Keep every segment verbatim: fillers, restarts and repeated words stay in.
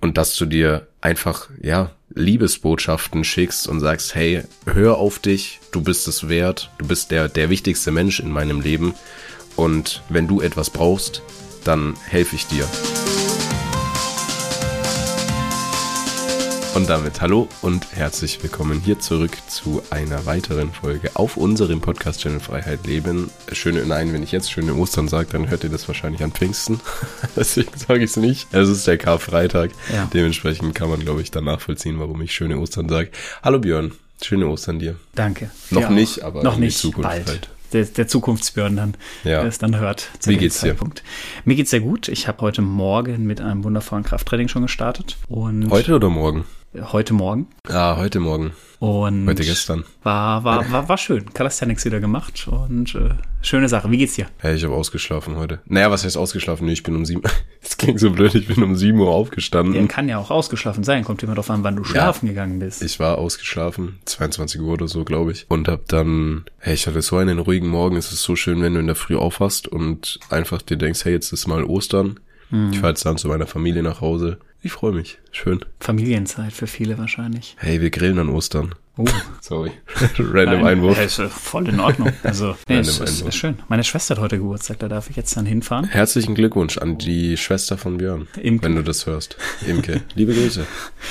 und dass du dir einfach, ja, Liebesbotschaften schickst und sagst, hey, hör auf dich, du bist es wert, du bist der, der wichtigste Mensch in meinem Leben und wenn du etwas brauchst, dann helfe ich dir. Und damit hallo und herzlich willkommen hier zurück zu einer weiteren Folge auf unserem Podcast-Channel Freiheit Leben. Schöne, nein, wenn ich jetzt schöne Ostern sage, dann hört ihr das wahrscheinlich an Pfingsten. Deswegen sage ich es nicht. Es ist der Karfreitag. Ja. Dementsprechend kann man, glaube ich, dann nachvollziehen, warum ich schöne Ostern sage. Hallo Björn, schöne Ostern dir. Danke. Noch ja, nicht, aber noch in die nicht, Zukunft bald. halt. Der, der Zukunftsbjörn dann, ja. der es dann hört. Wie geht's dir? Mir geht's sehr gut. Ich habe heute Morgen mit einem wundervollen Krafttraining schon gestartet. Und heute oder morgen? Heute Morgen. Ah, heute Morgen. Und heute gestern. War, war, war, war schön. Calisthenics wieder gemacht und äh, schöne Sache. Wie geht's dir? Hey, ich habe ausgeschlafen heute. Naja, was heißt ausgeschlafen? Nee, ich bin um sieben. Das klingt so blöd, ich bin um sieben Uhr aufgestanden. Der kann ja auch ausgeschlafen sein. Kommt immer darauf an, wann du schlafen ja, gegangen bist. Ich war ausgeschlafen, zweiundzwanzig Uhr oder so, glaube ich. Und hab dann, hey, ich hatte so einen ruhigen Morgen. Es ist so schön, wenn du in der Früh aufwachst und einfach dir denkst, hey, jetzt ist mal Ostern. Mhm. Ich fahre jetzt dann zu meiner Familie nach Hause. Ich freue mich. Schön. Familienzeit für viele wahrscheinlich. Hey, wir grillen an Ostern. Oh. Sorry. Random Nein, Einwurf. Ist voll in Ordnung. Also, nee, ist, ist, ist schön. Meine Schwester hat heute Geburtstag, da darf ich jetzt dann hinfahren. Herzlichen Glückwunsch an die Schwester von Björn. Imke. Wenn du das hörst. Imke. Liebe Grüße.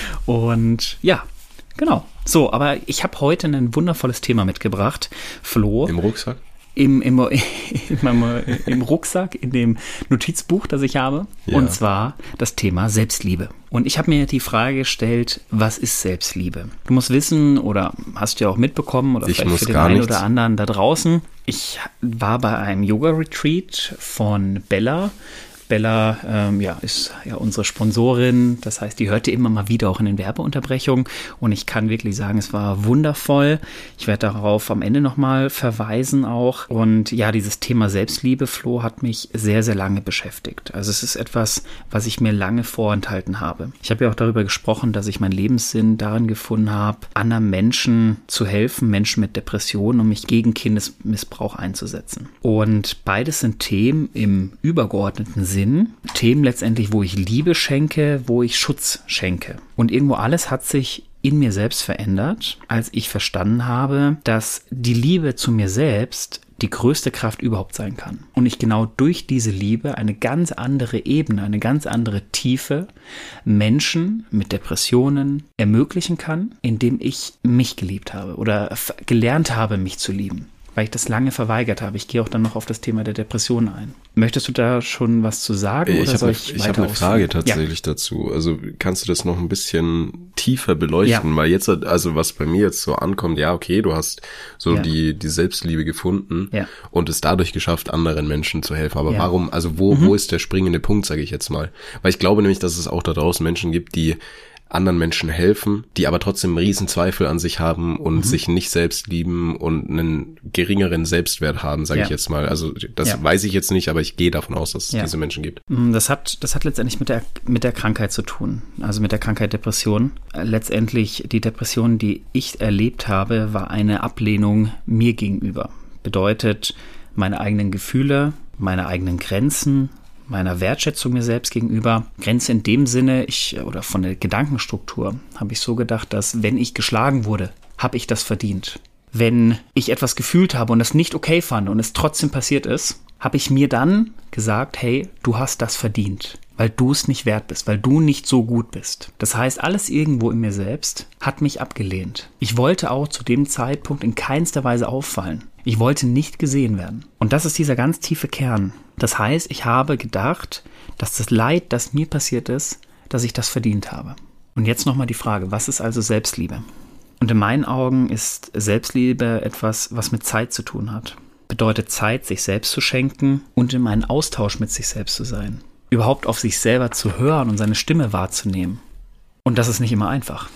Und ja, genau. So, aber ich habe heute ein wundervolles Thema mitgebracht. Flo. Im Rucksack? Im, im, in meinem, im Rucksack, in dem Notizbuch, das ich habe. Ja. Und zwar das Thema Selbstliebe. Und ich habe mir die Frage gestellt, was ist Selbstliebe? Du musst wissen oder hast ja auch mitbekommen oder ich vielleicht für den einen oder anderen da draußen. Ich war bei einem Yoga-Retreat von Bella. Bella ähm, ja, ist ja unsere Sponsorin, das heißt, die hört ihr immer mal wieder auch in den Werbeunterbrechungen und ich kann wirklich sagen, es war wundervoll. Ich werde darauf am Ende nochmal verweisen auch und ja, dieses Thema Selbstliebe, Flo, hat mich sehr, sehr lange beschäftigt. Also es ist etwas, was ich mir lange vorenthalten habe. Ich habe ja auch darüber gesprochen, dass ich meinen Lebenssinn darin gefunden habe, anderen Menschen zu helfen, Menschen mit Depressionen, um mich gegen Kindesmissbrauch einzusetzen. Und beides sind Themen im übergeordneten Sinn, Sinn, Themen letztendlich, wo ich Liebe schenke, wo ich Schutz schenke. Und irgendwo alles hat sich in mir selbst verändert, als ich verstanden habe, dass die Liebe zu mir selbst die größte Kraft überhaupt sein kann. Und ich genau durch diese Liebe eine ganz andere Ebene, eine ganz andere Tiefe Menschen mit Depressionen ermöglichen kann, indem ich mich geliebt habe oder gelernt habe, mich zu lieben. Weil ich das lange verweigert habe. Ich gehe auch dann noch auf das Thema der Depression ein. Möchtest du da schon was zu sagen? Ich oder habe soll ich ich hab eine Frage tatsächlich ja. dazu. Also kannst du das noch ein bisschen tiefer beleuchten? Ja. Weil jetzt, also was bei mir jetzt so ankommt, ja okay, du hast so ja. die die Selbstliebe gefunden ja. und es dadurch geschafft, anderen Menschen zu helfen. Aber ja. warum, also wo mhm. wo ist der springende Punkt, sage ich jetzt mal? Weil ich glaube nämlich, dass es auch da draußen Menschen gibt, die anderen Menschen helfen, die aber trotzdem einen riesen Zweifel an sich haben und mhm. sich nicht selbst lieben und einen geringeren Selbstwert haben, sage ja. ich jetzt mal. Also das ja. weiß ich jetzt nicht, aber ich gehe davon aus, dass es ja. diese Menschen gibt. Das hat, das hat letztendlich mit der, mit der Krankheit zu tun, also mit der Krankheit Depression. Letztendlich die Depression, die ich erlebt habe, war eine Ablehnung mir gegenüber. Bedeutet, meine eigenen Gefühle, meine eigenen Grenzen, meiner Wertschätzung mir selbst gegenüber. Grenze in dem Sinne, ich oder von der Gedankenstruktur habe ich so gedacht, dass wenn ich geschlagen wurde, habe ich das verdient. Wenn ich etwas gefühlt habe und das nicht okay fand und es trotzdem passiert ist, habe ich mir dann gesagt, hey, du hast das verdient, weil du es nicht wert bist, weil du nicht so gut bist. Das heißt, alles irgendwo in mir selbst hat mich abgelehnt. Ich wollte auch zu dem Zeitpunkt in keinster Weise auffallen. Ich wollte nicht gesehen werden. Und das ist dieser ganz tiefe Kern. Das heißt, ich habe gedacht, dass das Leid, das mir passiert ist, dass ich das verdient habe. Und jetzt nochmal die Frage, was ist also Selbstliebe? Und in meinen Augen ist Selbstliebe etwas, was mit Zeit zu tun hat. Bedeutet Zeit, sich selbst zu schenken und in einen Austausch mit sich selbst zu sein. Überhaupt auf sich selber zu hören und seine Stimme wahrzunehmen. Und das ist nicht immer einfach.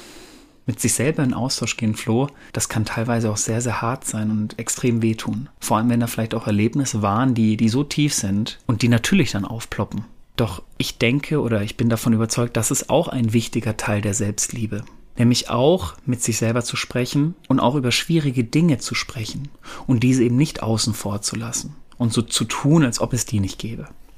Mit sich selber in Austausch gehen, Flo, das kann teilweise auch sehr, sehr hart sein und extrem wehtun. Vor allem, wenn da vielleicht auch Erlebnisse waren, die, die so tief sind und die natürlich dann aufploppen. Doch ich denke oder ich bin davon überzeugt, das ist auch ein wichtiger Teil der Selbstliebe. Nämlich auch mit sich selber zu sprechen und auch über schwierige Dinge zu sprechen und diese eben nicht außen vor zu lassen und so zu tun, als ob es die nicht gäbe.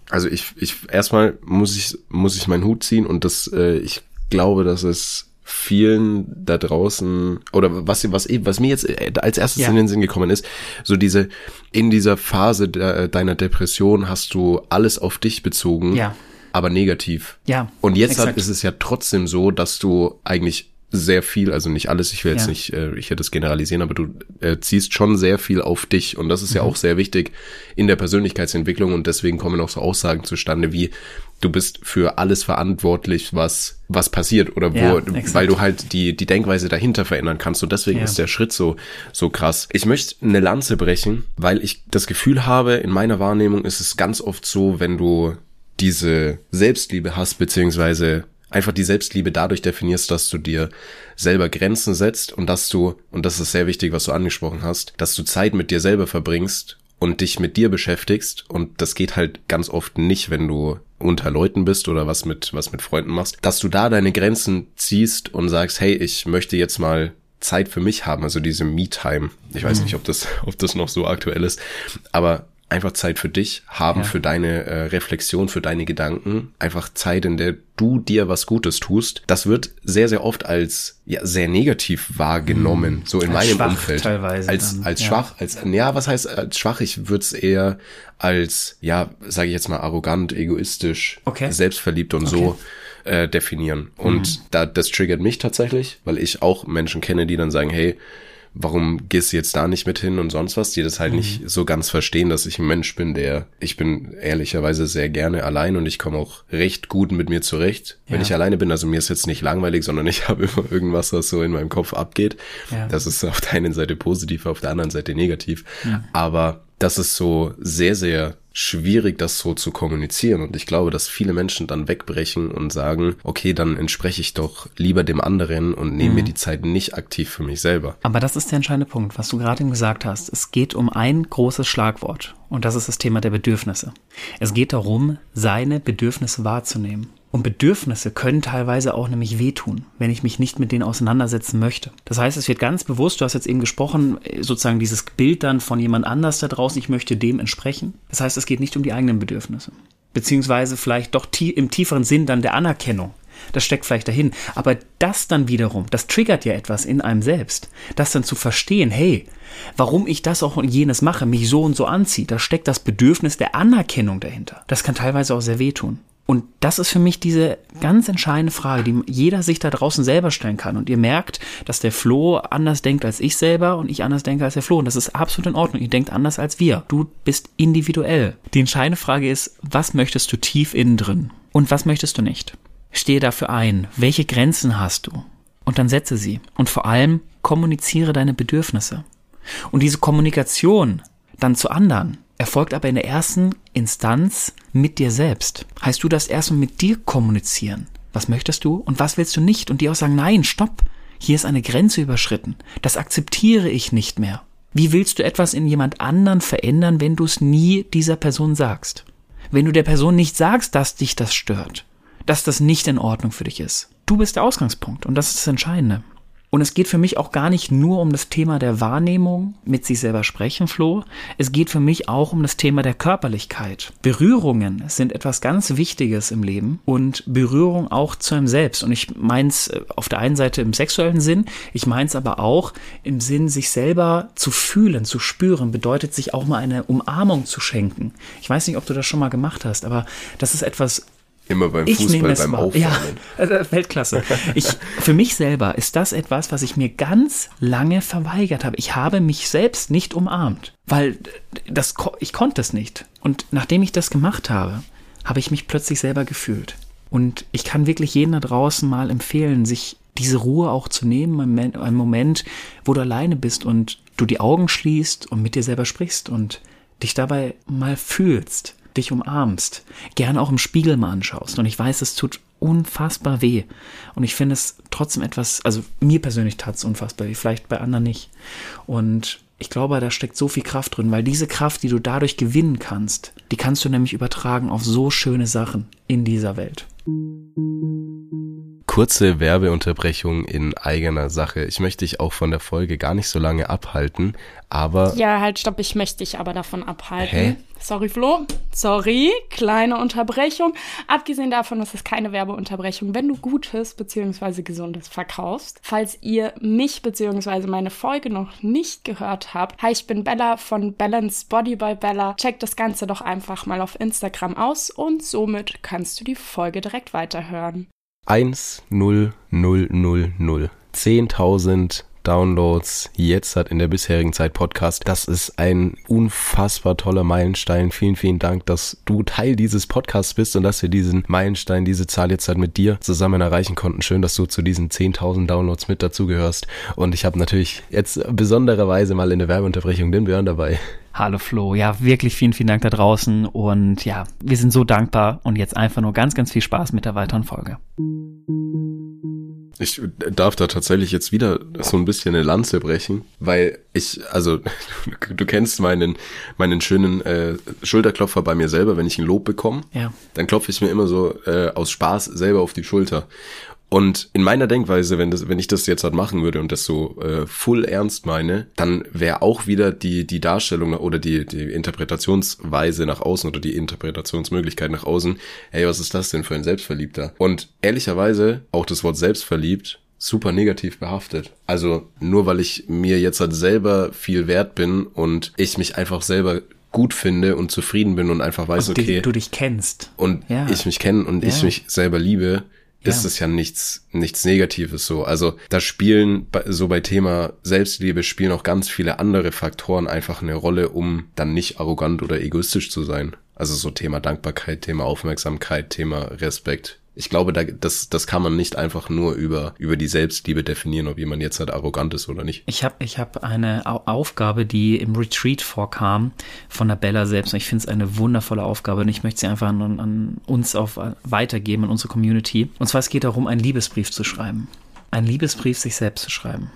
Also ich, ich erstmal muss ich, muss ich meinen Hut ziehen und das, äh, ich glaube, dass es vielen da draußen oder was was was mir jetzt als erstes ja. in den Sinn gekommen ist, so diese in dieser Phase de, deiner Depression hast du alles auf dich bezogen, ja. aber negativ. Ja. Und jetzt hat, ist es ja trotzdem so, dass du eigentlich sehr viel, also nicht alles, ich will jetzt ja. nicht, äh, ich werde das generalisieren, aber du äh, ziehst schon sehr viel auf dich und das ist mhm. ja auch sehr wichtig in der Persönlichkeitsentwicklung und deswegen kommen auch so Aussagen zustande wie, du bist für alles verantwortlich, was was passiert oder wo, ja, weil du halt die die Denkweise dahinter verändern kannst und deswegen ja. ist der Schritt so so krass. Ich möchte eine Lanze brechen, weil ich das Gefühl habe, in meiner Wahrnehmung ist es ganz oft so, wenn du diese Selbstliebe hast, beziehungsweise einfach die Selbstliebe dadurch definierst, dass du dir selber Grenzen setzt und dass du, und das ist sehr wichtig, was du angesprochen hast, dass du Zeit mit dir selber verbringst und dich mit dir beschäftigst und das geht halt ganz oft nicht, wenn du unter Leuten bist oder was mit, was mit Freunden machst, dass du da deine Grenzen ziehst und sagst, hey, ich möchte jetzt mal Zeit für mich haben, also diese Me-Time. Ich weiß mhm. nicht, ob das, ob das noch so aktuell ist, aber einfach Zeit für dich haben, ja. für deine äh, Reflexion, für deine Gedanken. Einfach Zeit, in der du dir was Gutes tust. Das wird sehr, sehr oft als ja sehr negativ wahrgenommen, mhm. so in als meinem schwach Umfeld. Teilweise als dann. als ja. schwach, als ja, was heißt als schwach? Ich würde es eher als, ja, sage ich jetzt mal, arrogant, egoistisch, okay. selbstverliebt und okay. so äh, definieren. Und mhm. da das triggert mich tatsächlich, weil ich auch Menschen kenne, die dann sagen, hey, warum gehst du jetzt da nicht mit hin und sonst was, die das halt mhm. nicht so ganz verstehen, dass ich ein Mensch bin, der, ich bin ehrlicherweise sehr gerne allein und ich komme auch recht gut mit mir zurecht, ja. wenn ich alleine bin. Also mir ist jetzt nicht langweilig, sondern ich habe immer irgendwas, was so in meinem Kopf abgeht. Ja. Das ist auf der einen Seite positiv, auf der anderen Seite negativ. Ja. Aber das ist so sehr, sehr schwierig, das so zu kommunizieren. Und ich glaube, dass viele Menschen dann wegbrechen und sagen, okay, dann entspreche ich doch lieber dem anderen und nehme mhm. mir die Zeit nicht aktiv für mich selber. Aber das ist der entscheidende Punkt, was du gerade eben gesagt hast. Es geht um ein großes Schlagwort und das ist das Thema der Bedürfnisse. Es geht darum, seine Bedürfnisse wahrzunehmen. Und Bedürfnisse können teilweise auch nämlich wehtun, wenn ich mich nicht mit denen auseinandersetzen möchte. Das heißt, es wird ganz bewusst, du hast jetzt eben gesprochen, sozusagen dieses Bild dann von jemand anders da draußen, ich möchte dem entsprechen. Das heißt, es geht nicht um die eigenen Bedürfnisse. Beziehungsweise vielleicht doch tie- im tieferen Sinn dann der Anerkennung. Das steckt vielleicht dahin. Aber das dann wiederum, das triggert ja etwas in einem selbst. Das dann zu verstehen, hey, warum ich das auch und jenes mache, mich so und so anzieht, da steckt das Bedürfnis der Anerkennung dahinter. Das kann teilweise auch sehr wehtun. Und das ist für mich diese ganz entscheidende Frage, die jeder sich da draußen selber stellen kann. Und ihr merkt, dass der Flo anders denkt als ich selber und ich anders denke als der Flo. Und das ist absolut in Ordnung. Ihr denkt anders als wir. Du bist individuell. Die entscheidende Frage ist, was möchtest du tief innen drin? Und was möchtest du nicht? Stehe dafür ein. Welche Grenzen hast du? Und dann setze sie. Und vor allem kommuniziere deine Bedürfnisse. Und diese Kommunikation dann zu anderen erfolgt aber in der ersten Instanz mit dir selbst. Heißt, du darfst erstmal mit dir kommunizieren. Was möchtest du und was willst du nicht? Und dir auch sagen, nein, stopp, hier ist eine Grenze überschritten. Das akzeptiere ich nicht mehr. Wie willst du etwas in jemand anderen verändern, wenn du es nie dieser Person sagst? Wenn du der Person nicht sagst, dass dich das stört, dass das nicht in Ordnung für dich ist. Du bist der Ausgangspunkt und das ist das Entscheidende. Und es geht für mich auch gar nicht nur um das Thema der Wahrnehmung, mit sich selber sprechen, Flo. Es geht für mich auch um das Thema der Körperlichkeit. Berührungen sind etwas ganz Wichtiges im Leben und Berührung auch zu einem selbst. Und ich meins auf der einen Seite im sexuellen Sinn, ich meins aber auch im Sinn, sich selber zu fühlen, zu spüren, bedeutet sich auch mal eine Umarmung zu schenken. Ich weiß nicht, ob du das schon mal gemacht hast, aber das ist etwas. Immer beim Fußball, beim Aufwärmen. Ja, Weltklasse. Ich, für mich selber ist das etwas, was ich mir ganz lange verweigert habe. Ich habe mich selbst nicht umarmt, weil das, ich konnte es nicht. Und nachdem ich das gemacht habe, habe ich mich plötzlich selber gefühlt. Und ich kann wirklich jedem da draußen mal empfehlen, sich diese Ruhe auch zu nehmen, einen Moment, wo du alleine bist und du die Augen schließt und mit dir selber sprichst und dich dabei mal fühlst. Dich umarmst, gerne auch im Spiegel mal anschaust. Und ich weiß, es tut unfassbar weh. Und ich finde es trotzdem etwas, also mir persönlich tat es unfassbar weh, vielleicht bei anderen nicht. Und ich glaube, da steckt so viel Kraft drin, weil diese Kraft, die du dadurch gewinnen kannst, die kannst du nämlich übertragen auf so schöne Sachen in dieser Welt. kurze Werbeunterbrechung in eigener Sache. Ich möchte dich auch von der Folge gar nicht so lange abhalten, aber... Ja, halt, stopp, ich möchte dich aber davon abhalten. Hä? Sorry, Flo. Sorry, kleine Unterbrechung. Abgesehen davon, das ist keine Werbeunterbrechung, wenn du Gutes bzw. Gesundes verkaufst. Falls ihr mich bzw. meine Folge noch nicht gehört habt, hi, ich bin Bella von Balance Body by Bella. Check das Ganze doch einfach mal auf Instagram aus und somit kannst du die Folge direkt weiterhören. eins null null null null. zehntausend Downloads jetzt hat in der bisherigen Zeit Podcast. Das ist ein unfassbar toller Meilenstein. Vielen, vielen Dank, dass du Teil dieses Podcasts bist und dass wir diesen Meilenstein, diese Zahl jetzt halt mit dir zusammen erreichen konnten. Schön, dass du zu diesen zehntausend Downloads mit dazugehörst. Und ich habe natürlich jetzt besondererweise mal in der Werbeunterbrechung den Björn dabei. Hallo Flo, ja wirklich vielen, vielen Dank da draußen und ja, wir sind so dankbar und jetzt einfach nur ganz, ganz viel Spaß mit der weiteren Folge. Ich darf da tatsächlich jetzt wieder so ein bisschen eine Lanze brechen, weil ich, also du, du kennst meinen meinen schönen äh, Schulterklopfer bei mir selber, wenn ich ein Lob bekomme, ja. Dann klopfe ich mir immer so äh, aus Spaß selber auf die Schulter. Und in meiner Denkweise, wenn das, wenn ich das jetzt halt machen würde und das so äh, full ernst meine, dann wäre auch wieder die die Darstellung oder die die Interpretationsweise nach außen oder die Interpretationsmöglichkeit nach außen, ey, was ist das denn für ein Selbstverliebter? Und ehrlicherweise auch das Wort selbstverliebt super negativ behaftet. Also nur weil ich mir jetzt halt selber viel wert bin und ich mich einfach selber gut finde und zufrieden bin und einfach weiß, und okay, die, du dich kennst und ja. ich mich kenne und ja. ich mich selber liebe, ist ja. es ja nichts nichts Negatives so. Also da spielen so bei Thema Selbstliebe spielen auch ganz viele andere Faktoren einfach eine Rolle, um dann nicht arrogant oder egoistisch zu sein. Also so Thema Dankbarkeit, Thema Aufmerksamkeit, Thema Respekt. Ich glaube, da, das, das kann man nicht einfach nur über, über die Selbstliebe definieren, ob jemand jetzt halt arrogant ist oder nicht. Ich habe ich hab eine Au- Aufgabe, die im Retreat vorkam, von der Bella selbst. Und ich finde es eine wundervolle Aufgabe und ich möchte sie einfach an, an uns auf, weitergeben, an unsere Community. Und zwar, es geht darum, einen Liebesbrief zu schreiben. Einen Liebesbrief sich selbst zu schreiben.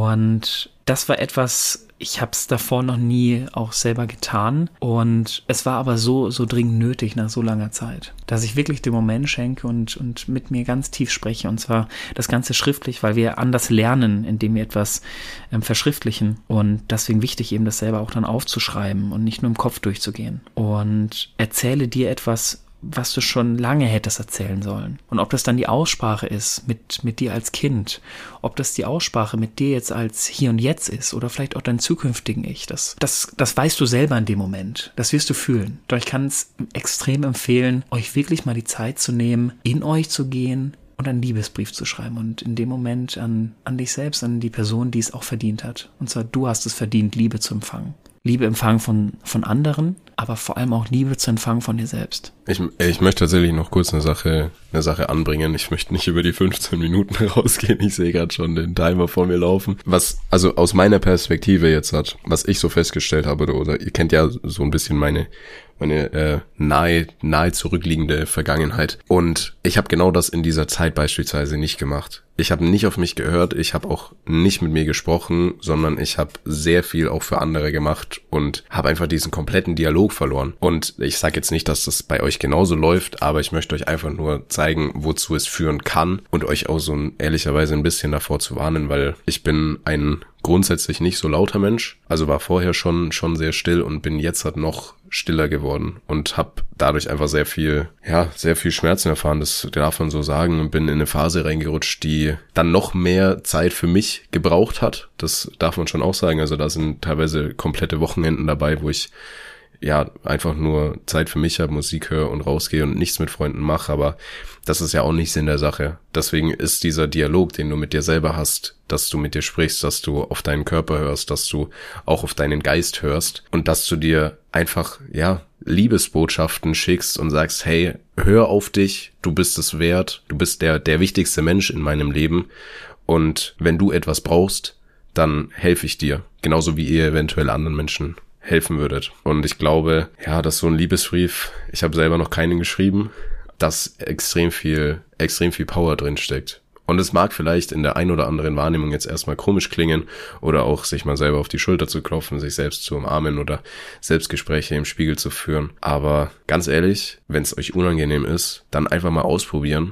Und das war etwas, ich habe es davor noch nie auch selber getan und es war aber so so dringend nötig nach so langer Zeit, dass ich wirklich den Moment schenke und und mit mir ganz tief spreche und zwar das Ganze schriftlich, weil wir anders lernen, indem wir etwas ähm, verschriftlichen und deswegen wichtig eben das selber auch dann aufzuschreiben und nicht nur im Kopf durchzugehen und erzähle dir etwas, was du schon lange hättest erzählen sollen. Und ob das dann die Aussprache ist mit, mit dir als Kind, ob das die Aussprache mit dir jetzt als Hier und Jetzt ist oder vielleicht auch dein zukünftigen Ich, das, das, das weißt du selber in dem Moment. Das wirst du fühlen. Doch ich kann es extrem empfehlen, euch wirklich mal die Zeit zu nehmen, in euch zu gehen und einen Liebesbrief zu schreiben und in dem Moment an, an dich selbst, an die Person, die es auch verdient hat. Und zwar, du hast es verdient, Liebe zu empfangen. Liebe empfangen von, von anderen, aber vor allem auch Liebe zu empfangen von dir selbst. Ich, ich möchte tatsächlich noch kurz eine Sache, eine Sache anbringen. Ich möchte nicht über die fünfzehn Minuten rausgehen. Ich sehe gerade schon den Timer vor mir laufen. Was, also aus meiner Perspektive jetzt hat, was ich so festgestellt habe, oder ihr kennt ja so ein bisschen meine, meine äh, nahe, nahe zurückliegende Vergangenheit. Und ich habe genau das in dieser Zeit beispielsweise nicht gemacht. Ich habe nicht auf mich gehört, ich habe auch nicht mit mir gesprochen, sondern ich habe sehr viel auch für andere gemacht und habe einfach diesen kompletten Dialog verloren. Und ich sage jetzt nicht, dass das bei euch genauso läuft, aber ich möchte euch einfach nur zeigen, wozu es führen kann und euch auch so ein, ehrlicherweise ein bisschen davor zu warnen, weil ich bin ein grundsätzlich nicht so lauter Mensch, also war vorher schon schon sehr still und bin jetzt halt noch stiller geworden und habe dadurch einfach sehr viel, ja, sehr viel Schmerzen erfahren, das darf man so sagen, und bin in eine Phase reingerutscht, die dann noch mehr Zeit für mich gebraucht hat, das darf man schon auch sagen, also da sind teilweise komplette Wochenenden dabei, wo ich ja einfach nur Zeit für mich habe, Musik höre und rausgehe und nichts mit Freunden mache, aber das ist ja auch nicht Sinn der Sache. Deswegen ist dieser Dialog, den du mit dir selber hast, dass du mit dir sprichst, dass du auf deinen Körper hörst, dass du auch auf deinen Geist hörst und dass du dir einfach, ja, Liebesbotschaften schickst und sagst, hey, hör auf dich, du bist es wert, du bist der, der wichtigste Mensch in meinem Leben und wenn du etwas brauchst, dann helfe ich dir, genauso wie ihr eventuell anderen Menschen helfen würdet. Und ich glaube, ja, dass so ein Liebesbrief, ich habe selber noch keinen geschrieben, dass extrem viel, extrem viel Power drin steckt. Und es mag vielleicht in der ein oder anderen Wahrnehmung jetzt erstmal komisch klingen oder auch sich mal selber auf die Schulter zu klopfen, sich selbst zu umarmen oder Selbstgespräche im Spiegel zu führen. Aber ganz ehrlich, wenn es euch unangenehm ist, dann einfach mal ausprobieren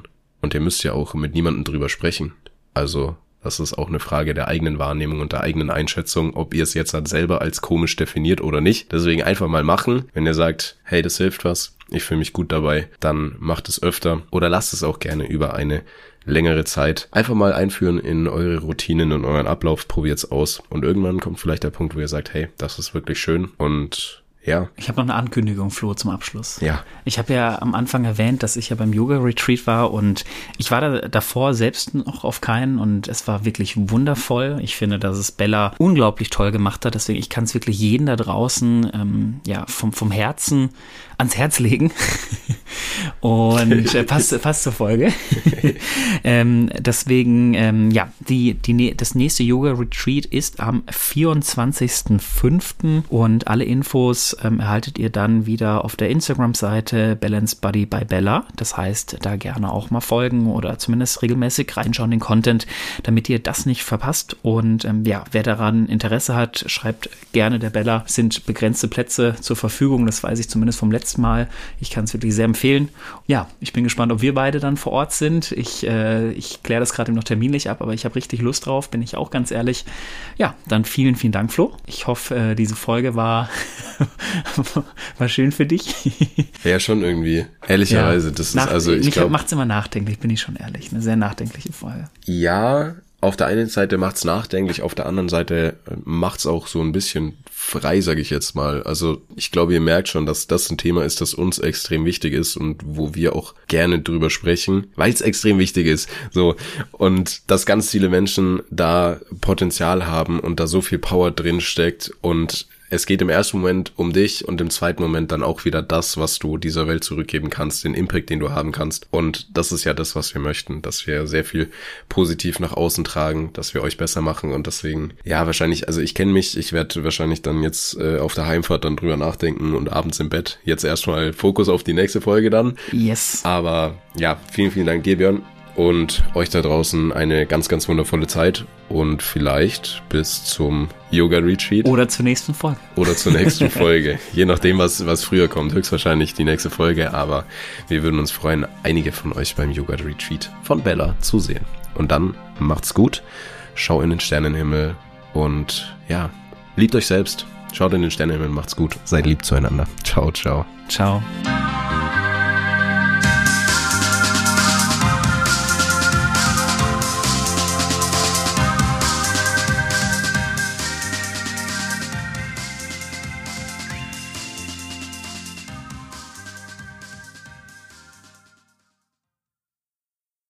Und ihr müsst ja auch mit niemandem drüber sprechen. Also das ist auch eine Frage der eigenen Wahrnehmung und der eigenen Einschätzung, ob ihr es jetzt halt selber als komisch definiert oder nicht. Deswegen einfach mal machen. Wenn ihr sagt, hey, das hilft was, ich fühle mich gut dabei, dann macht es öfter oder lasst es auch gerne über eine längere Zeit einfach mal einführen in eure Routinen und euren Ablauf, probiert's aus. Und irgendwann kommt vielleicht der Punkt, wo ihr sagt, hey, das ist wirklich schön und ja. Ich habe noch eine Ankündigung, Flo, zum Abschluss. Ja. Ich habe ja am Anfang erwähnt, dass ich ja beim Yoga-Retreat war und ich war da davor selbst noch auf keinen und es war wirklich wundervoll. Ich finde, dass es Bella unglaublich toll gemacht hat, deswegen ich kann es wirklich jeden da draußen ähm, ja vom, vom Herzen ans Herz legen und äh, passt, passt zur Folge. ähm, deswegen, ähm, ja, die, die, das nächste Yoga-Retreat ist am vierundzwanzigsten fünften und alle Infos ähm, erhaltet ihr dann wieder auf der Instagram-Seite Balance Buddy by Bella. Das heißt, da gerne auch mal folgen oder zumindest regelmäßig reinschauen in den Content, damit ihr das nicht verpasst. Und ähm, ja, wer daran Interesse hat, schreibt gerne der Bella. Es sind begrenzte Plätze zur Verfügung, das weiß ich zumindest vom letzten Mal. Ich kann es wirklich sehr empfehlen. Ja, ich bin gespannt, ob wir beide dann vor Ort sind. Ich, äh, ich kläre das gerade noch terminlich ab, aber ich habe richtig Lust drauf, bin ich auch ganz ehrlich. Ja, dann vielen, vielen Dank, Flo. Ich hoffe, äh, diese Folge war, war schön für dich. Ja, schon irgendwie. Ehrlicherweise. Ja, das nach, ist also, ich glaube. Macht es immer nachdenklich, bin ich schon ehrlich. Eine sehr nachdenkliche Folge. Ja, auf der einen Seite macht's nachdenklich, auf der anderen Seite macht's auch so ein bisschen frei, sage ich jetzt mal. Also ich glaube, ihr merkt schon, dass das ein Thema ist, das uns extrem wichtig ist und wo wir auch gerne drüber sprechen, weil es extrem wichtig ist. So, und dass ganz viele Menschen da Potenzial haben und da so viel Power drin steckt und es geht im ersten Moment um dich und im zweiten Moment dann auch wieder das, was du dieser Welt zurückgeben kannst, den Impact, den du haben kannst. Und das ist ja das, was wir möchten, dass wir sehr viel positiv nach außen tragen, dass wir euch besser machen. Und deswegen, ja, wahrscheinlich, also ich kenne mich, ich werde wahrscheinlich dann jetzt äh, auf der Heimfahrt dann drüber nachdenken und abends im Bett. Jetzt erstmal Fokus auf die nächste Folge dann. Yes. Aber ja, vielen, vielen Dank dir, Björn. Und euch da draußen eine ganz, ganz wundervolle Zeit und vielleicht bis zum Yoga-Retreat. Oder zur nächsten Folge. Oder zur nächsten Folge. Je nachdem, was, was früher kommt. Höchstwahrscheinlich die nächste Folge, aber wir würden uns freuen, einige von euch beim Yoga-Retreat von Bella zu sehen. Und dann macht's gut, schau in den Sternenhimmel und ja, liebt euch selbst. Schaut in den Sternenhimmel, macht's gut, seid lieb zueinander. Ciao, ciao. Ciao.